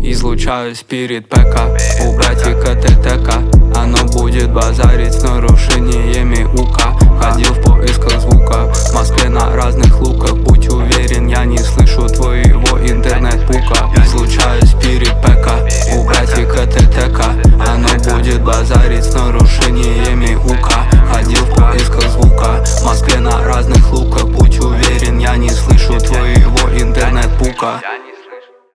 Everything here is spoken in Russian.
Излучаю спирит ПК, у братика ТТК. Оно будет базарить с нарушением